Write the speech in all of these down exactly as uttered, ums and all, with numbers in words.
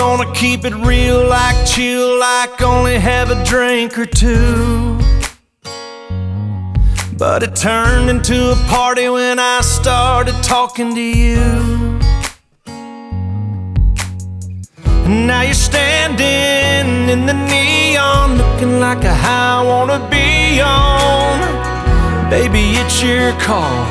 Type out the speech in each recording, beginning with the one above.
gonna keep it real, like chill, like only have a drink or two. But it turned into a party when I started talking to you. And now you're standing in the neon, looking like a high I wanna be on. Baby, it's your call,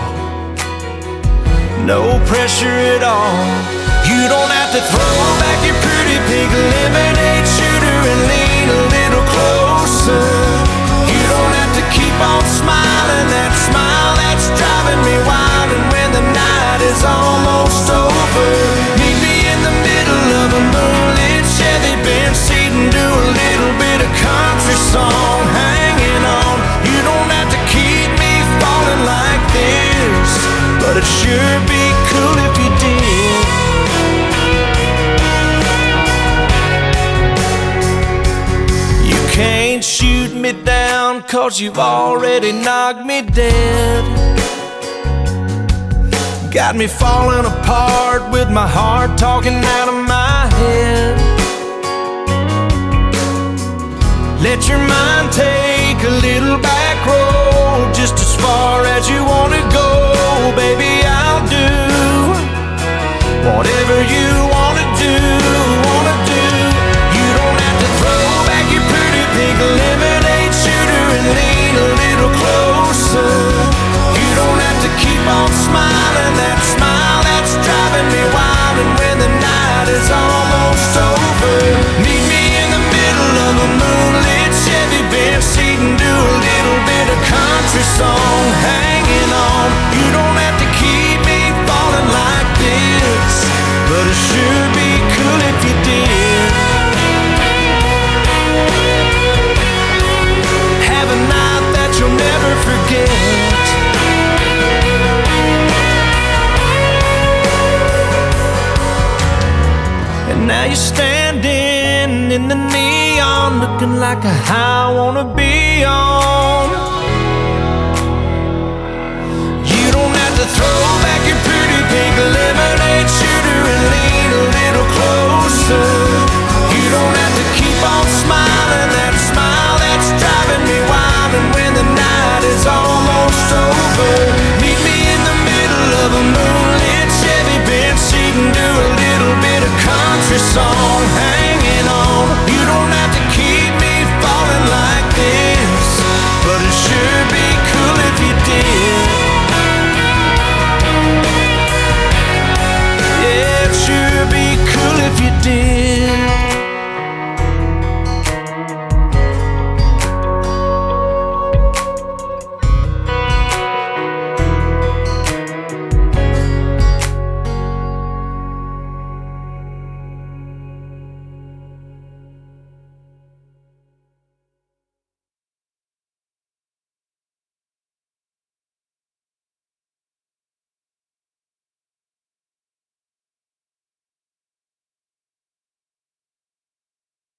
no pressure at all. You don't have to throw back your pretty pink lemonade shooter and lean a little closer. You don't have to keep on smiling, that smile that's driving me wild. And when the night is almost over, meet me in the middle of a moonlit Chevy Benz seat and do a little bit of country song, hanging on. You don't have to keep me falling like this, but it'd sure be cool if you did. You can't shoot me down, cause you've already knocked me dead. Got me falling apart with my heart talking out of my head. Let your mind take a little back road, just as far as you wanna go. Baby, I'll do whatever you wanna do, wanna do. You don't have to throw back your pretty pink lemonade shooter and lean a little closer. You don't have to keep on smiling, that smile that's driving me wild. And when the night is almost over, meet me in the middle of a moonlit Chevy Benz seat and do a little bit of country song, hanging on. You don't have to keep me falling like this, but it sure be cool if you did. Have a night that you'll never forget. And now you're standing in the neon, looking like a high I wanna be on. You don't have to throw back your pretty pink lemonade shooter and lean a little closer.